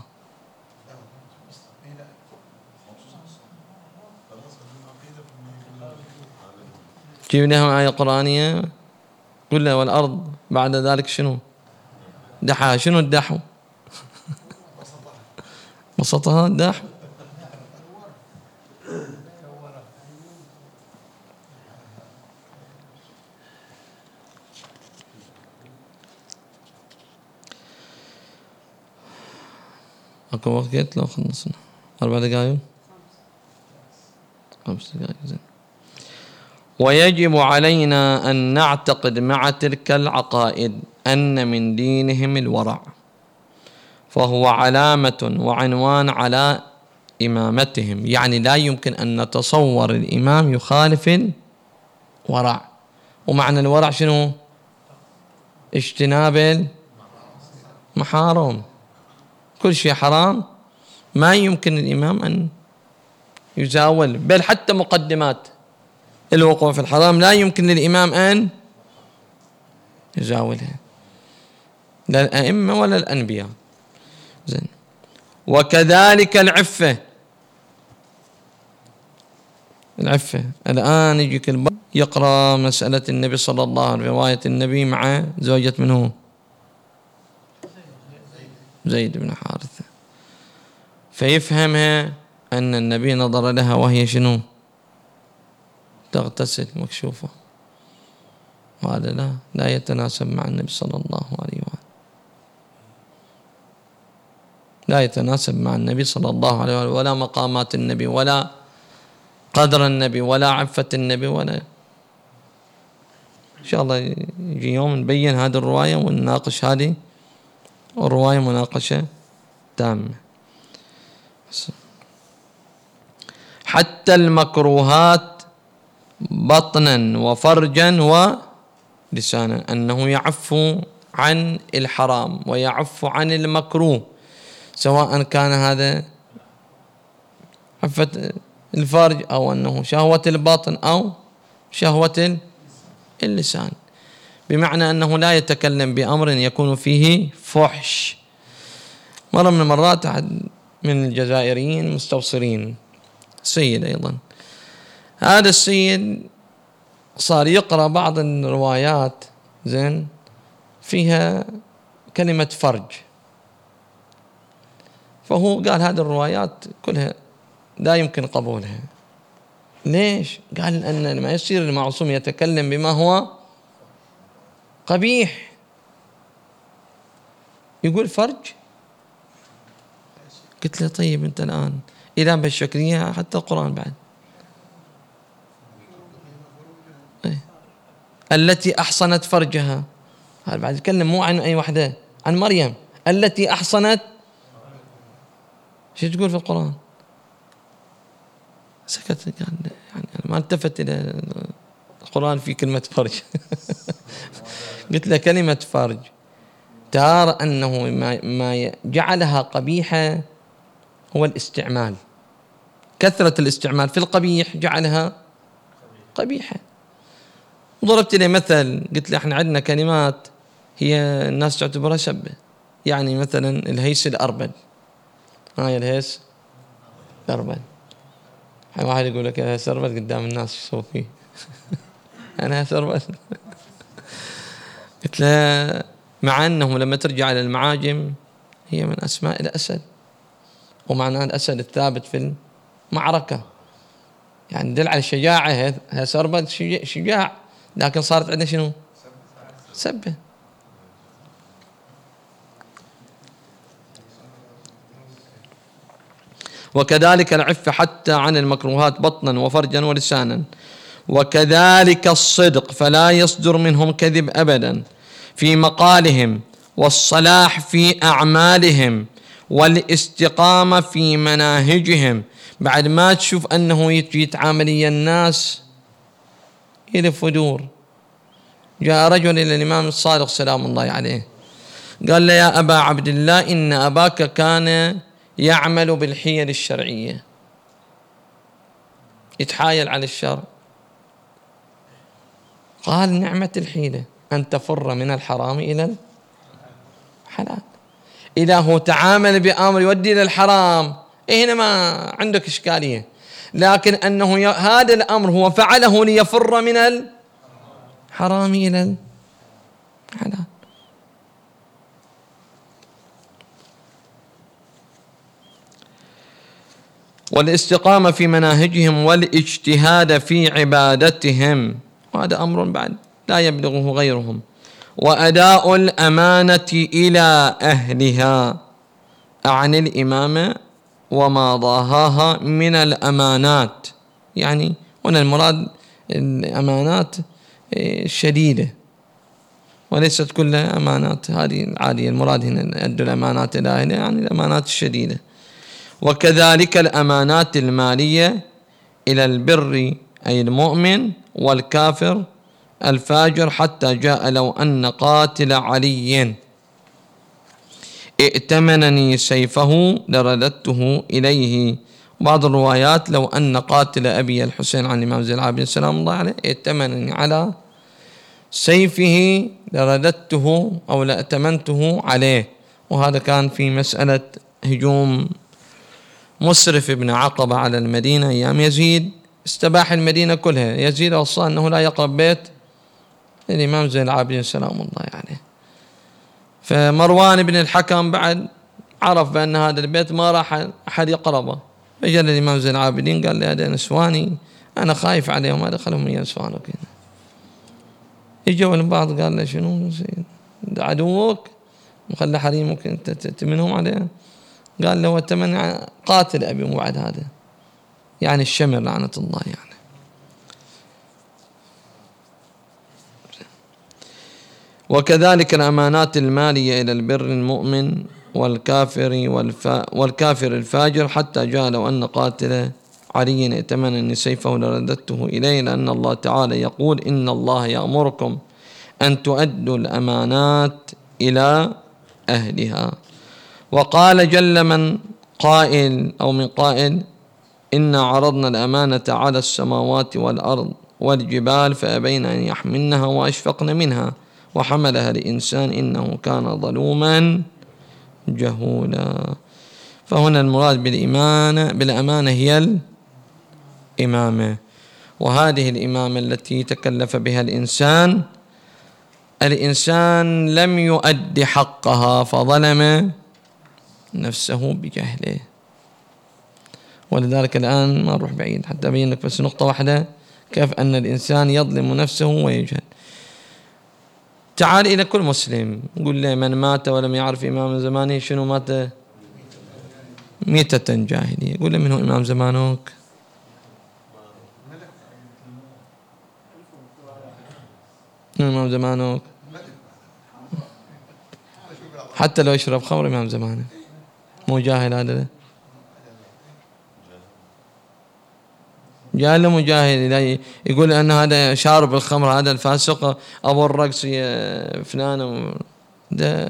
جيب لهم آية قرآنية قل له والأرض بعد ذلك شنو؟ دحاها. شنو الدحو؟ بسطها الدحو. اكو وقت قلت لو خلصنا أربع دقائق خمس دقائق زين. ويجب علينا أن نعتقد مع تلك العقائد أن من دينهم الورع، فهو علامة وعنوان على إمامتهم. يعني لا يمكن أن نتصور الإمام يخالف الورع. ومعنى الورع شنو؟ اجتناب المحارم، كل شيء حرام ما يمكن الإمام أن يزاول، بل حتى مقدمات الوقوع في الحرام لا يمكن للإمام أن يزاولها، لا الأئمة ولا الأنبياء. زين. وكذلك العفة. العفة الآن يجيك البعض يقرأ مسألة النبي صلى الله عليه وسلم، رواية النبي مع زوجة منه زيد بن حارثة، فيفهمها أن النبي نظر لها وهي شنو؟ تغتسل مكشوفة. وهذا لا لا يتناسب مع النبي صلى الله عليه وآله، لا يتناسب مع النبي صلى الله عليه وآله، ولا مقامات النبي ولا قدر النبي ولا عفة النبي ولا. إن شاء الله يجي يوم نبين هذه الرواية ونناقش هذه الرواية مناقشة تامة. حتى المكروهات بطنا وفرجا ولسانا، أنه يعفو عن الحرام ويعفو عن المكروه، سواء كان هذا عفة الفرج أو أنه شهوة الباطن أو شهوة اللسان، بمعنى أنه لا يتكلم بأمر يكون فيه فحش. مرة من المرات أحد من الجزائريين مستوصرين سيد أيضا، هذا السيد صار يقرأ بعض الروايات زين فيها كلمة فرج، فهو قال هذه الروايات كلها لا يمكن قبولها. ليش؟ قال أن لما يصير المعصوم يتكلم بما هو قبيح يقول فرج. قلت له طيب أنت الآن إذا بالشكلية حتى القرآن بعد إيه؟ التي أحصنت فرجها، هذا بعد يتكلم مو عن أي وحدة، عن مريم التي أحصنت. شو تقول في القرآن؟ سكت، قال يعني ما التفت إلى القرآن في كلمة فرج. قلت له كلمة فرج ترى أنه ما جعلها قبيحة هو الاستعمال، كثرة الاستعمال في القبيح جعلها قبيحة. وضربت لي مثل قلت له احنا عندنا كلمات هي الناس تعتبرها سبة، يعني مثلا الهيس الأربد، هاي الهيس الأربد، واحد يقول لك الهيس الأربد قدام الناس شو يسوي فيه؟ أنا هيس أربد. قلت له مع أنه لما ترجع على المعاجم هي من أسماء الأسد، ومعنى الأسد الثابت في المعركة، يعني دل على الشجاعة. هيس أربد شجاع، لكن صارت عندنا شنو؟ سبة. وكذلك العفة حتى عن المكروهات بطنا وفرجا ولسانا. وكذلك الصدق، فلا يصدر منهم كذب أبدا في مقالهم، والصلاح في أعمالهم، والاستقامة في مناهجهم. بعد ما تشوف أنه يتعامل ويا الناس يلف ودور. جاء رجل إلى الإمام الصادق سلام الله عليه قال له: يا أبا عبد الله، إن أباك كان يعمل بالحيل الشرعية، يتحايل على الشرع. قال: نعمة الحيلة أن تفر من الحرام إلى الحلال. إذا هو تعامل بأمر يودي إلى الحرام، هنا ما عندك إشكالية، لكن أنه هذا الأمر هو فعله ليفر من الحرام إلى الحلال. والاستقامة في مناهجهم والاجتهاد في عبادتهم، وهذا أمر بعد لا يبلغه غيرهم. وأداء الأمانة إلى أهلها، عن الإمامة وما ضاهاها من الأمانات. يعني هنا المراد الأمانات الشديدة وليست كلها أمانات هذه العادية، المراد هنا أدوا الأمانات إلى أهلها يعني الأمانات الشديدة. وكذلك الأمانات المالية إلى البر أي المؤمن والكافر الفاجر، حتى جاء: لو أن قاتل علي ائتمنني سيفه لرددته إليه. بعض الروايات: لو أن قاتل أبي الحسين عن الإمام زين العابدين سلام الله عليه ائتمنني على سيفه لرددته أو لأتمنته عليه. وهذا كان في مسألة هجوم مسرف بن عقبة على المدينة أيام يزيد، استباح المدينة كلها. يزيد وصى أنه لا يقرب بيت الإمام زين العابدين سلام الله عليه. فمروان بن الحكم بعد عرف بأن هذا البيت ما راح أحد يقربه، فجاء الإمام زين العابدين قال: لي هذا نسواني أنا خايف عليهم، ما دخلهم يا نسوانك هنا. اجوا البعض قال له: شنو عدوك مخلى حريمك أنت تمنهم عليه؟ قال له: وتمنى قاتل أبي بعد هذا، يعني الشمر لعنة الله يعني. وكذلك الأمانات المالية إلى البر المؤمن والكافر والفا والكافر الفاجر، حتى جاء: لو أن قاتل علي ائتمنني سيفه لرددته إليه، لأن الله تعالى يقول: إن الله يأمركم أن تؤدوا الأمانات إلى أهلها. وقال جل من قائل أو من قائل: إنا عرضنا الأمانة على السماوات والأرض والجبال فأبين أن يحملنها وأشفقن منها وحملها الإنسان إنه كان ظلوما جهولا. فهنا المراد بالإمانة بالأمانة هي الإمامة، وهذه الإمامة التي تكلف بها الإنسان الإنسان لم يؤدي حقها فظلم نفسه بجهله. ولذلك الآن ما نروح بعيد حتى أبين لك بس نقطة واحدة كيف أن الإنسان يظلم نفسه ويجهل. تعال إلى كل مسلم قل له: من مات ولم يعرف إمام زمانه شنو مات؟ ميتة جاهلية. قل له: من هو إمام زمانك؟ من إمام زمانك؟ حتى لو يشرب خمر إمام زمانه مو جاهل هذا؟ جاهل مو جاهل؟ يقول أن هذا شارب الخمر هذا الفاسق أبو الرقص يا فلان ده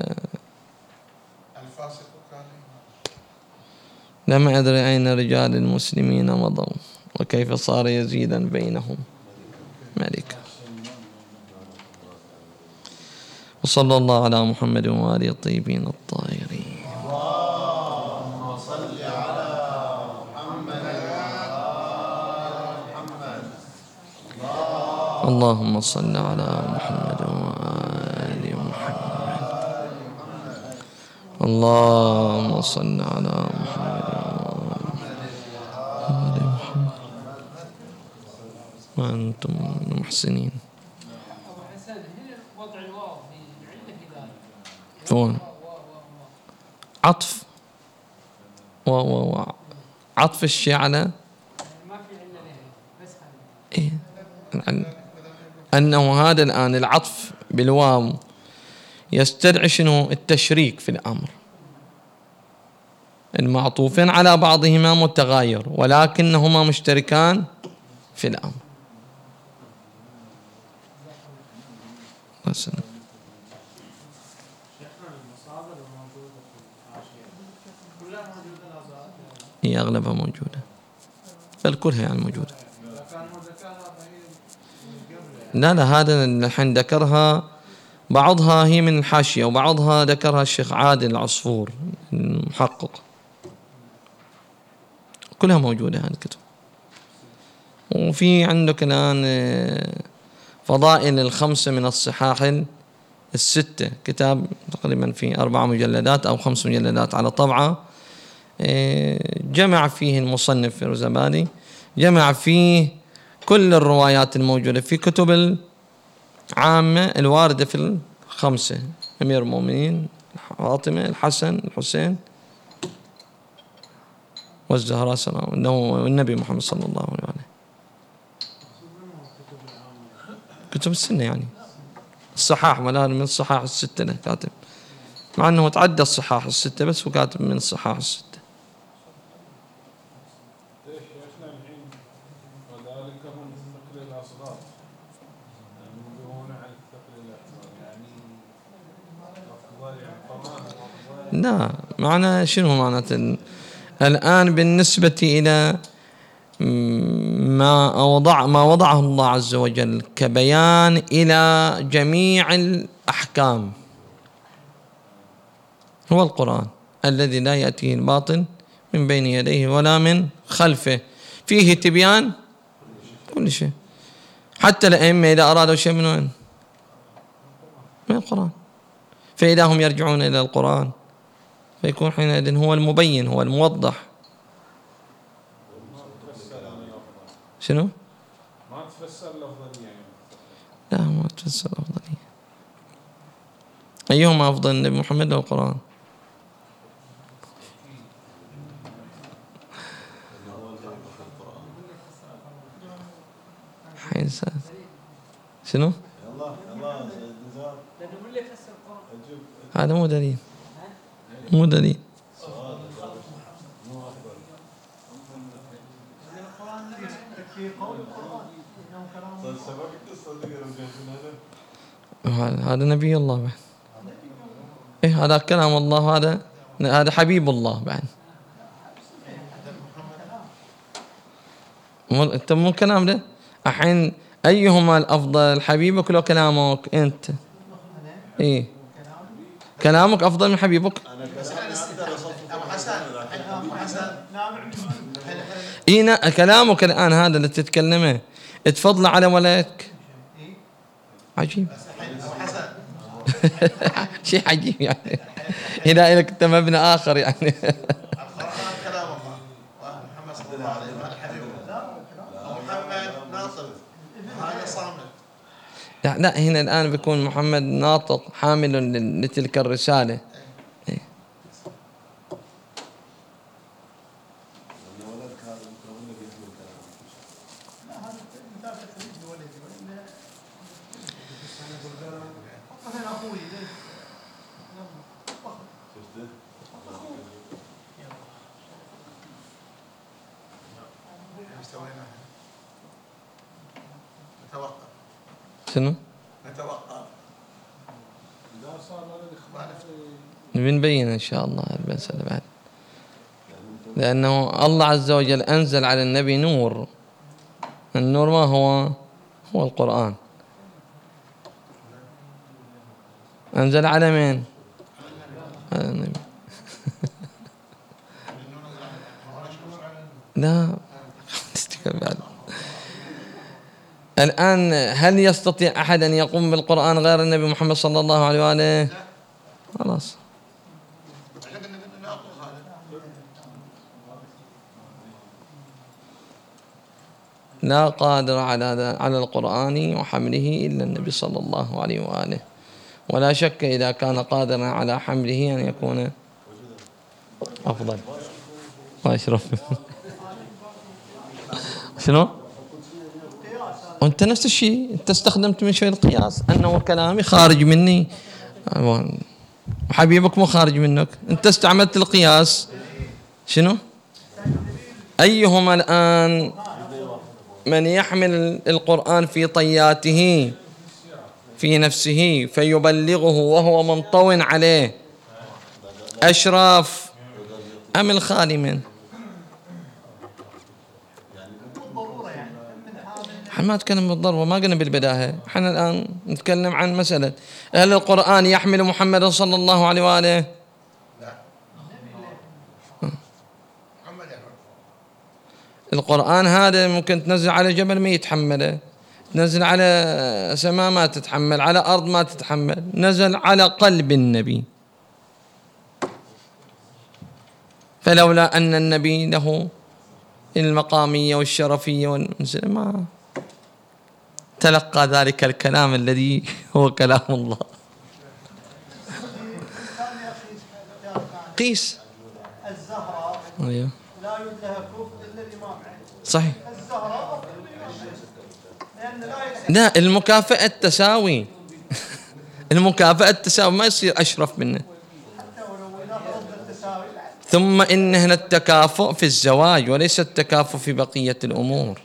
لم أدري أين رجال المسلمين مضوا وكيف صار يزيدا بينهم ملكا. وصلى الله على محمد وآله الطيبين الطاهرين. اللهم صل على محمد اللهم صل على محمد وآل محمد. اللهم صل على محمد وآل محمد وأنتم محسنين. فون عطف و و و عطف الشيء على إيه؟ أنه هذا الآن العطف بالواو يستدعي شنو؟ التشريك في الأمر، المعطوفين على بعضهما متغاير ولكنهما مشتركان في الأمر. هي أغلبها موجودة، بل كلها يعني موجودة. لا لا هذا الحين ذكرها بعضها هي من الحاشية وبعضها ذكرها الشيخ عادل العصفور المحقق، كلها موجودة هذه الكتب. وفي عندك الآن فضائل الخمسة من الصحاح الستة، كتاب تقريبا في أربع مجلدات أو خمس مجلدات على طبعة، جمع فيه المصنف فيروزابادي جمع فيه كل الروايات الموجودة في كتب العامة الواردة في الخمسة، أمير المؤمنين، فاطمة، الحسن، الحسين والزهراء سلام أنه النبي محمد صلى الله عليه وسلم. كتب السنة يعني الصحاح، ولا من الصحاح الستة له كاتب، مع أنه تعدى الصحاح الستة بس هو كاتب من الصحاح الستة. لا معنى شنو معناته الآن بالنسبة إلى ما وضع ما وضعه الله عز وجل كبيان إلى جميع الأحكام هو القرآن الذي لا يأتيه الباطل من بين يديه ولا من خلفه، فيه تبيان كل شيء. حتى الأئمة إذا أرادوا شيء من وين؟ من القرآن. فإذا هم يرجعون إلى القرآن فيكون حينئذ هو المبين، هو الموضح. شنو؟ ما تفسر الأفضلية. لا ما تفسر الأفضلية. أيهما أفضل، النبي محمد أو القرآن؟ حين سأل شنو؟ هذا مو دليل، مو دليل. هذا نبي الله بعد، إيه هذا كلام الله، هذا هذا حبيب الله بعد. أنت مو كلام ده الحين أيهما الأفضل، حبيبك لو كلامك أنت؟ إيه كلامك أفضل من حبيبك؟ إيه كلامك الآن هذا اللي تتكلمه تفضل على ولدك، عجيب. شيء عجيب يعني، هنا لك أنت مبنى آخر يعني. القرآن كلام الله ومحمد صلى الله عليه وسلم حبيب الله ومحمد ناطق هذا صامت. لا لا هنا الآن بيكون محمد ناطق حامل لتلك الرسالة. إيه. شنو؟ نتوقف. بنبين إن شاء الله المسألة بعد، لأنه الله عز وجل أنزل على النبي نور، النور ما هو؟ هو القرآن. أنزل على من؟ على النبي. لا بعد. الآن هل يستطيع أحد أن يقوم بالقرآن غير النبي محمد صلى الله عليه وآله؟ خلاص. لا قادر على على القرآن وحمله إلا النبي صلى الله عليه وآله، ولا شك إذا كان قادرا على حمله أن يكون أفضل. ما يشرف. شنو؟ وانت نفس الشيء، انت استخدمت من شوي القياس انه كلامي خارج مني وحبيبك مو خارج منك، انت استعملت القياس. شنو؟ ايهما الان من يحمل القرآن في طياته في نفسه فيبلغه وهو منطو عليه أشراف أم الخالي منه؟ احنا ما نتكلم بالضرورة، ما قلنا بالبداهة، احنا الآن نتكلم عن مسألة هل القرآن يحمل محمدا صلى الله عليه وآله؟ القرآن هذا ممكن تنزل على جبل ما يتحمله، تنزل على سماء ما تتحمل، على أرض ما تتحمل، نزل على قلب النبي. فلولا أن النبي له المقامية والشرفية والمنزلة ما تلقى ذلك الكلام الذي هو كلام الله. قيس الزهراء أيوه لا يوجد لها كف الا الامام علي. صحيح. الزهراء افضل من لان لا لا، المكافأة تساوي. المكافأة تساوي، ما يصير أشرف منه. حتى ولو نفرض التساوي. ثم إن هنا التكافؤ في الزواج وليس التكافؤ في بقية الأمور.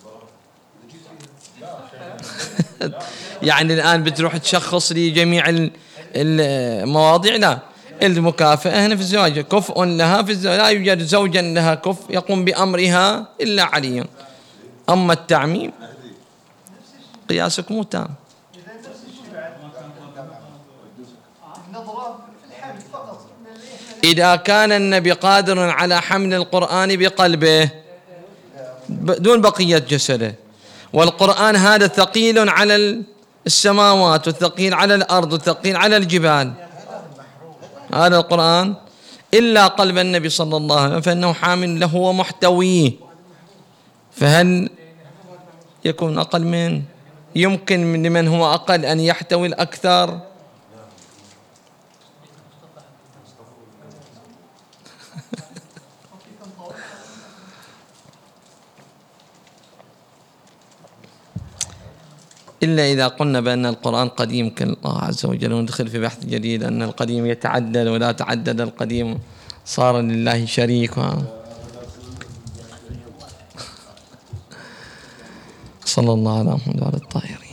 يعني الآن بتروح تشخص لي جميع المواضيع، لا، المكافأة هنا في الزواج، كفء لها في الزواج، لا يوجد زوجا لها كفء يقوم بأمرها إلا علي. أما التعميم قياسك مو تام. إذا كان النبي قادر على حمل القرآن بقلبه دون بقية جسده، والقرآن هذا ثقيل على السماوات وثقيل على الأرض وثقيل على الجبال، هذا القرآن إلا قلب النبي صلى الله عليه وسلم فإنه حامل له ومحتويه، فهل يكون أقل منه؟ يمكن لمن هو أقل أن يحتوي الأكثر؟ إلا إذا قلنا بأن القرآن قديم كالله عز وجل، وندخل في بحث جديد أن القديم يتعدد ولا تعدد القديم صار لله شريك. صلى الله على محمد وعلى الطاهرين.